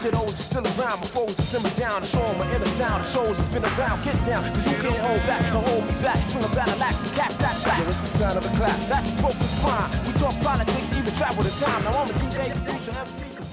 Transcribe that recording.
to those who still around. My foes to simmer down and show them my inner sound. The shows that spin around, get down, cause you can't hold back and hold me back. Turn a battle axe and catch that slack. Yo, it's the sound of a clap, that's a broken spine. We talk politics, even travel the time. Now I'm a DJ, producer, MC.